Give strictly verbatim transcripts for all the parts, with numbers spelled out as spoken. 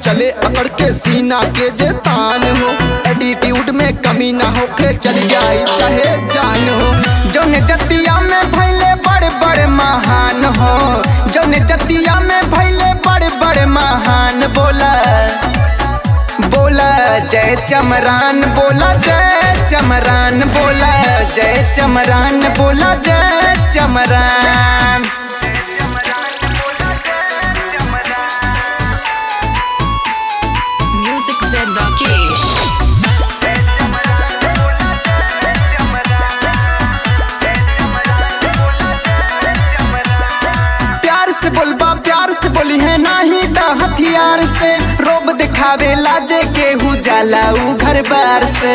चले अकड़ के सीना के जे तान हो। एटीट्यूड में कमी ना हो के चल जाए चाहे जान हो। जौन जतिया में भैले बड़े बड़े महान हो, जौन जतिया में भैले बड़े बड़े महान। बोला बोला जय चमरान, बोला जय चमरान, बोला जय चमरान, बोला जय चमरान। Music Zen Rakesh. प्यार से बोलबा प्यार से बोली है नाही ता हथियार से। रोब दिखावे लाजे केहू जाला ऊ घर बार से।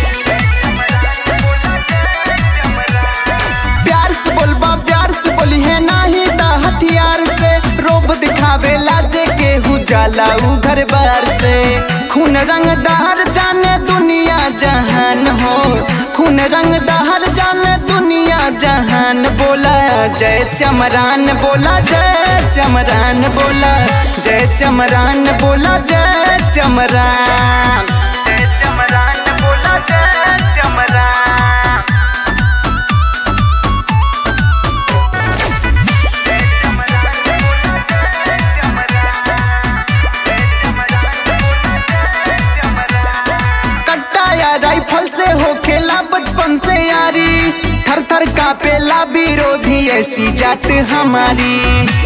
प्यार से बोलबा प्यार से बोली है नाही ता हथियार से। रोब दिखावे लाजे केहू जाला ऊ घर बार से। खून रंगदार जाने दुनिया जहान हो, खून रंगदार जाने दुनिया जहान। बोला जय चमरान, बोला जय चमरान, बोला जय चमरान, बोला जय चमरान। जय चमरान, बोला जय चमरान। कट्टा या राइफल से हो खेला बचपन से यारी। थर थर कांपेला विरोधी ऐसी जात हमारी।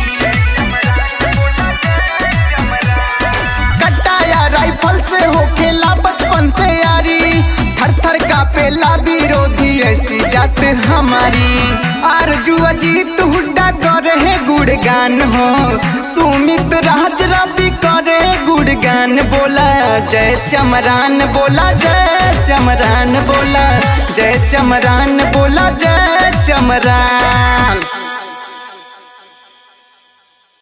कट्टा या राइफल से हो खेला बचपन से यारी। थर थर कांपेला विरोधी ऐसी जात हमारी। आरजू अजीत हुड्डा करे है गुणगान हो, सुमित राज रवि करे गुणगान। बोला जय चमरान, बोला जय चमरान, बोला जय चमरान, बोला जय चमरान।